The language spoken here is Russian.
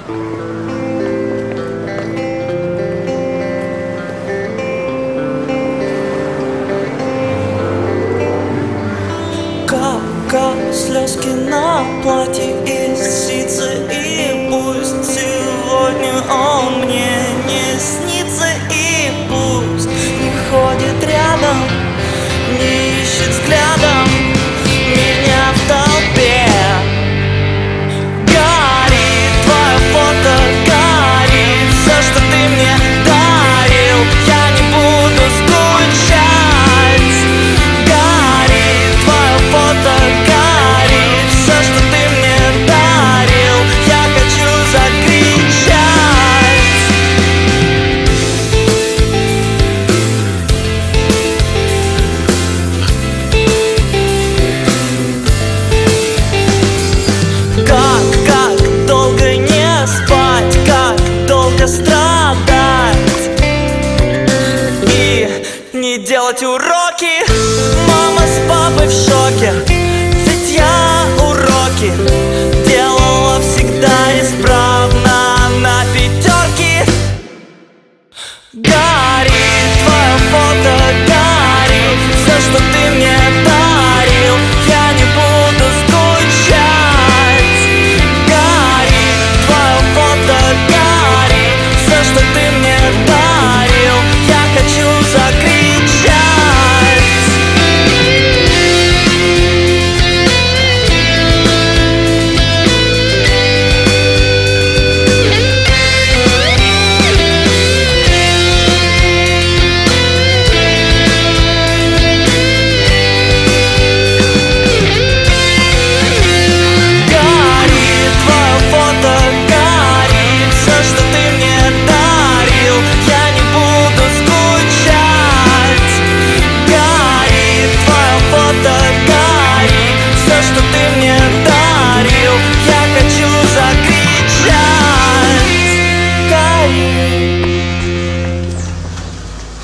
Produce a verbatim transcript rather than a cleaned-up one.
Как слезки на платье из сицы, и пусть сегодня он мне не снится, и пусть не ходит рядом, не ищет взглядом меня в толпе. Горит твое фото, горит все, что ты мне дарил, я не буду скучать. Горит твое фото, горит все, что ты мне дарил, я хочу закричать. Как, как долго не спать, как долго страдать и не делать урок.